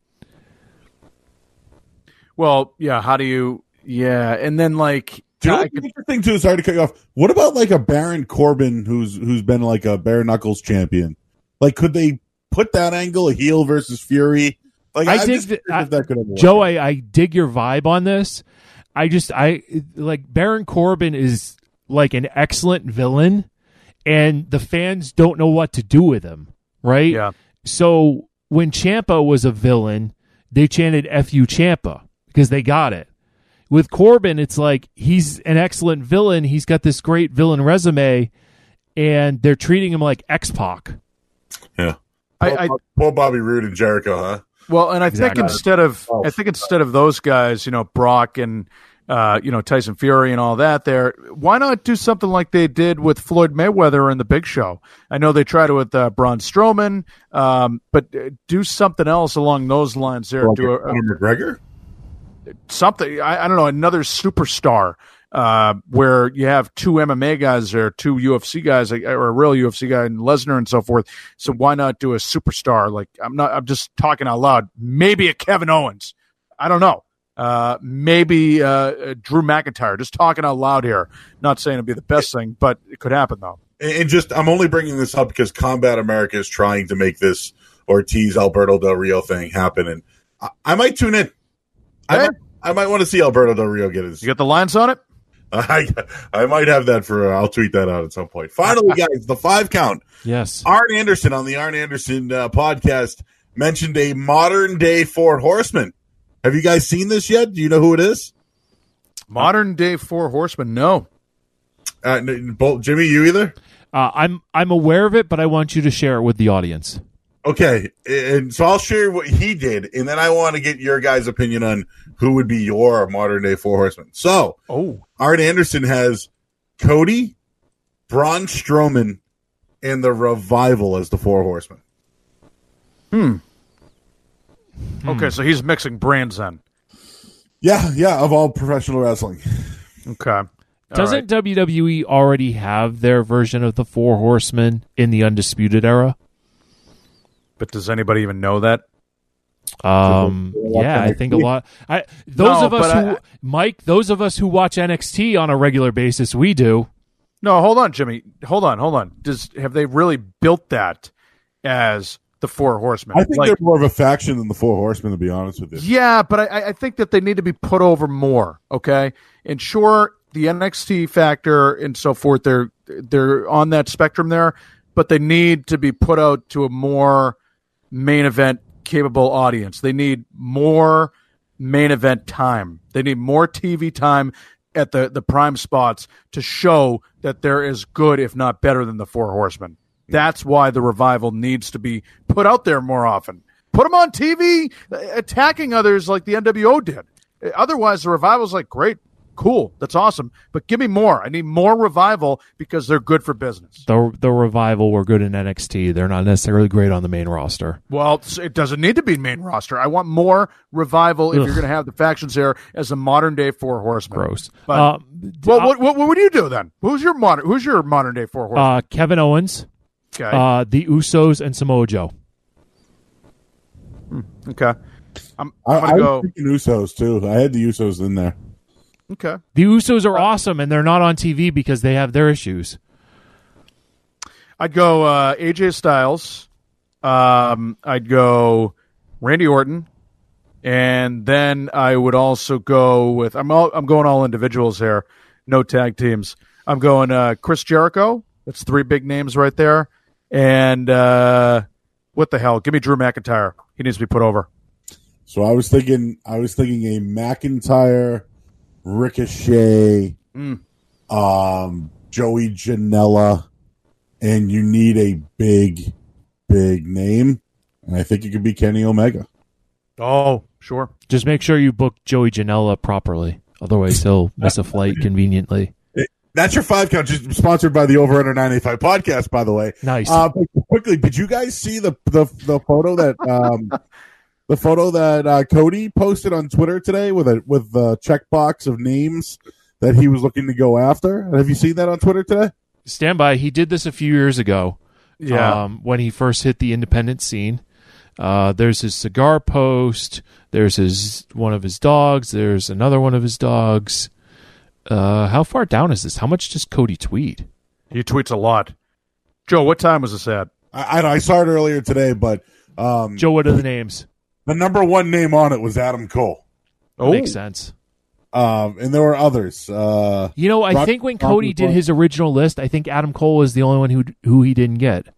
Well, yeah, how do you... Yeah, and then, like... Do you know I what's could, interesting, too? Sorry to cut you off. What about, like, a Baron Corbin who's who's been, like, a bare knuckles champion? Like, could they put that angle, a heel versus Fury? Like, I I'm dig just the, curious if that could have worked. Joe, I, I dig your vibe on this. I just, I like, Baron Corbin is, like, an excellent villain, and the fans don't know what to do with him, right? Yeah. So when Ciampa was a villain, they chanted F you Ciampa because they got it. With Corbin, it's like he's an excellent villain. He's got this great villain resume, and they're treating him like X-Pac. Yeah. I, Poor, I, poor Bobby Roode and Jericho, huh? well, and I Exactly. think instead of I think instead of those guys, you know, Brock and uh, you know, Tyson Fury and all that, there, why not do something like they did with Floyd Mayweather and the Big Show? I know they tried it with uh, Braun Strowman, um, but do something else along those lines there. Like do a, Conor McGregor? something, I, I don't know, another superstar uh, where you have two M M A guys there, two U F C guys, or a real U F C guy and Lesnar and so forth. So why not do a superstar? Like, I'm not, I'm just talking out loud. Maybe a Kevin Owens. I don't know. Uh, maybe uh, Drew McIntyre. Just talking out loud here. Not saying it'd be the best thing, but it could happen though. And just, I'm only bringing this up because Combat America is trying to make this Ortiz Alberto Del Rio thing happen, and I, I might tune in. I, Hey. might, I might want to see Alberto Del Rio get his. You got the lines on it? I I might have that for. Uh, I'll tweet that out at some point. Finally, guys, the five count. Yes. Arn Anderson on the Arn Anderson uh, podcast mentioned a modern day Four Horsemen. Have you guys seen this yet? Do you know who it is? Modern day Four Horsemen? No. Uh, both, Jimmy, you either? Uh, I'm I'm aware of it, but I want you to share it with the audience. Okay, and so I'll share what he did, and then I want to get your guys' opinion on who would be your modern day Four Horsemen. So, oh, Arn Anderson has Cody, Braun Strowman, and the Revival as the Four Horsemen. Hmm. Okay, so he's mixing brands then. Yeah, yeah, of all professional wrestling. Okay. Doesn't right. W W E already have their version of the Four Horsemen in the Undisputed Era? But does anybody even know that? Um, yeah, I think a lot. I those No, of us but who, I- Mike, those of us who watch N X T on a regular basis, we do. No, hold on, Jimmy. Hold on, hold on. Does have they really built that as the Four Horsemen? I think Like, they're more of a faction than the Four Horsemen, to be honest with you. yeah, but I, I think that they need to be put over more. Okay, and sure, the N X T factor and so forth, they're they're on that spectrum there, but they need to be put out to a more main event capable audience. They need more main event time. They need more T V time at the, the prime spots to show that they're as good, if not better, than the Four Horsemen. That's why the Revival needs to be put out there more often. Put them on T V attacking others like the N W O did. Otherwise, the Revival's like, great, cool, that's awesome, but give me more. I need more Revival because they're good for business. The the Revival were good in N X T. They're not necessarily great on the main roster. Well, it doesn't need to be main roster. I want more Revival if Ugh. you're going to have the factions there as a modern day Four Horsemen. Gross. But, Uh, well, uh, what, what what would you do then? Who's your modern Who's your modern day Four Horsemen? Uh, Kevin Owens, okay, uh, the Usos, and Samoa Joe. okay. I'm, I, I'm I gonna was go. thinking Usos, too. I had the Usos in there. Okay. The Usos are awesome, and they're not on T V because they have their issues. I'd go uh, A J Styles. Um, I'd go Randy Orton, and then I would also go with. I'm all, I'm going all individuals here, no tag teams. I'm going uh, Chris Jericho. That's three big names right there. And uh, what the hell? Give me Drew McIntyre. He needs to be put over. So I was thinking, I was thinking a McIntyre, Ricochet, Mm. um, Joey Janela, and you need a big, big name, and I think it could be Kenny Omega. Oh, sure. Just make sure you book Joey Janela properly. Otherwise, he'll miss a flight conveniently. That's your five count, just sponsored by the Over Under nine eighty-five podcast, by the way. Nice. Uh, but quickly, did you guys see the the, the photo that um, the photo that uh, Cody posted on Twitter today with a with the checkbox of names that he was looking to go after? Have you seen that on Twitter today? Stand by. He did this a few years ago. Yeah. Um, when he first hit the independent scene. Uh, there's his cigar post. There's his one of his dogs. There's another one of his dogs. Uh, how far down is this? How much does Cody tweet? He tweets a lot. Joe, what time was this at? I, I, I saw it earlier today, but um, Joe, what are the names? the number one name on it was Adam Cole, Oh, Makes sense. um, and there were others. Uh, You know, I Rock- think when Rock- Cody did Rock- his original list, I think Adam Cole was the only one who who he didn't get.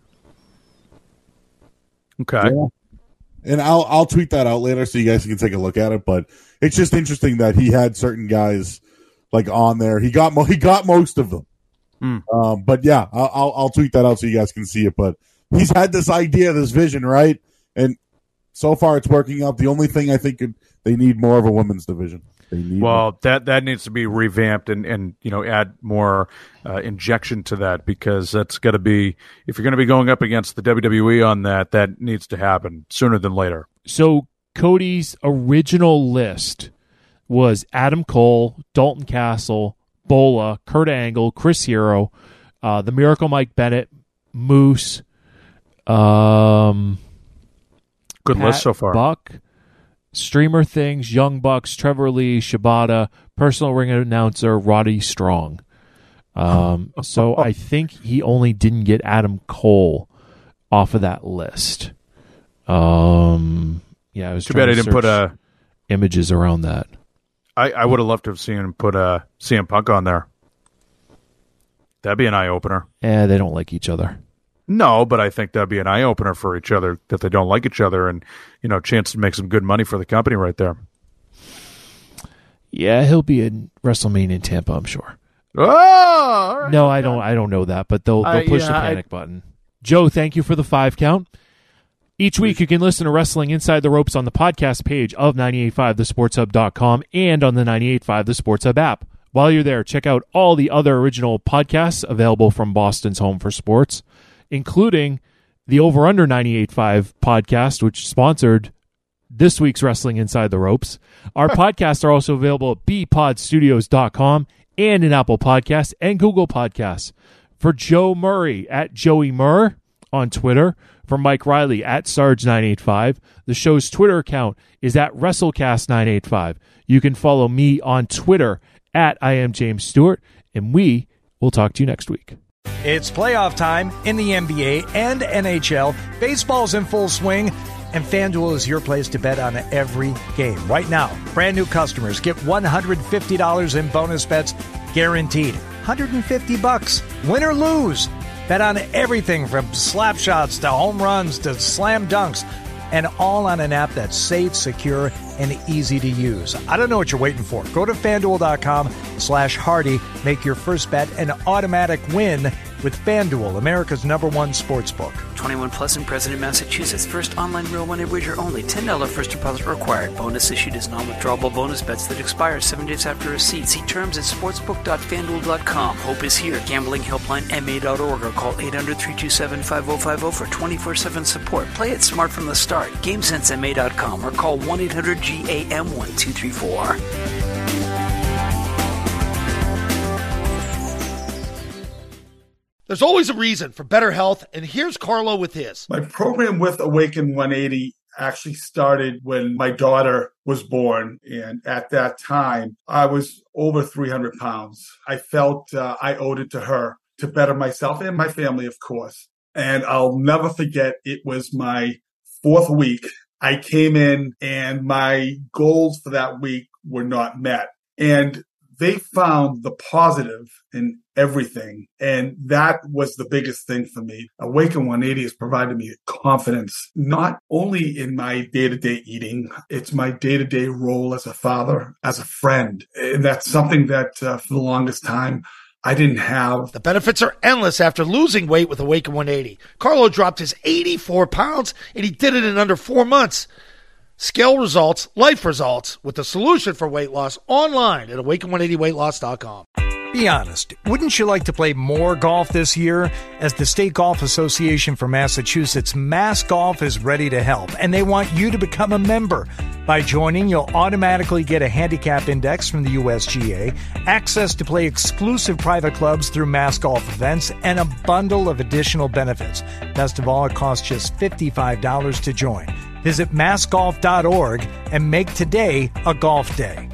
okay. Yeah. And I'll I'll tweet that out later so you guys can take a look at it. But it's just interesting that he had certain guys like on there. He got mo- he got most of them. Hmm. Um, but yeah, I'll, I'll I'll tweet that out so you guys can see it. But he's had this idea, this vision, right? And so far, it's working out. The only thing I think could, they need more of a women's division. They need Well, that that needs to be revamped and, and you know add more uh, injection to that because that's got to be if you're going to be going up against the W W E on that, that needs to happen sooner than later. So Cody's original list was Adam Cole, Dalton Castle, Bola, Kurt Angle, Chris Hero, uh, the Miracle Mike Bennett, Moose, um, Good Pat list so far. Buck, Streamer Things, Young Bucks, Trevor Lee, Shibata, personal ring announcer Roddy Strong. Um, so I think he only didn't get Adam Cole off of that list. Um, yeah, I was Too trying bad I to didn't put search a images around that. I, I would have loved to have seen him put uh, C M Punk on there. That'd be an eye-opener. Eh, they don't like each other. No, but I think that'd be an eye-opener for each other, that they don't like each other, and, you know, chance to make some good money for the company right there. Yeah, he'll be in WrestleMania in Tampa, I'm sure. Oh, all right. No, I don't I don't know that, but they'll, they'll I, push yeah, the panic I, button. Joe, thank you for the five count. Each week you can listen to Wrestling Inside the Ropes on the podcast page of nine eight five the sports hub dot com and on the nine eight five The Sports Hub app. While you're there, check out all the other original podcasts available from Boston's Home for Sports, including the Over Under ninety-eight point five podcast, which sponsored this week's Wrestling Inside the Ropes. Our podcasts are also available at b pod studios dot com and in Apple Podcasts and Google Podcasts. For Joe Murray at Joey Murr on Twitter, for Mike Riley at Sarge nine eight five, the show's Twitter account is at WrestleCast nine eight five. You can follow me on Twitter at I am James Stewart, and we will talk to you next week. It's playoff time in the N B A and N H L. Baseball's in full swing, and FanDuel is your place to bet on every game. Right now, brand new customers get one hundred fifty dollars in bonus bets guaranteed. one hundred fifty bucks, win or lose. Bet on everything from slap shots to home runs to slam dunks, and all on an app that's safe, secure, and easy to use. I don't know what you're waiting for. Go to FanDuel.com slash Hardy. Make your first bet an automatic win with FanDuel, America's number one sports book. twenty-one plus in President, Massachusetts. First online real money wager only. ten dollars first deposit required. Bonus issued as non-withdrawable bonus bets that expire seven days after receipt. See terms at sportsbook dot fanduel dot com. Hope is here. Gambling helpline M A dot org or call eight hundred, three two seven, five oh five oh for twenty-four seven support. Play it smart from the start. game sense M A dot com or call one eight hundred G A M one two three four. There's always a reason for better health, and here's Carlo with his. My program with Awaken one eighty actually started when my daughter was born, and at that time, I was over three hundred pounds. I felt uh, I owed it to her to better myself and my family, of course. And I'll never forget, it was my fourth week. I came in, and my goals for that week were not met. And they found the positive in everything. And that was the biggest thing for me. Awaken one eighty has provided me confidence, not only in my day-to-day eating, it's my day-to-day role as a father, as a friend. And that's something that uh, for the longest time, I didn't have. The benefits are endless after losing weight with Awaken one eighty. Carlo dropped his eighty-four pounds, and he did it in under four months. Scale results, life results, with the solution for weight loss online at awaken one eighty weight loss dot com. Be honest, wouldn't you like to play more golf this year? As the State Golf Association for Massachusetts, Mass Golf is ready to help, and they want you to become a member. By joining, you'll automatically get a handicap index from the U S G A, access to play exclusive private clubs through Mass Golf events, and a bundle of additional benefits. Best of all, it costs just fifty-five dollars to join. Visit mass golf dot org and make today a golf day.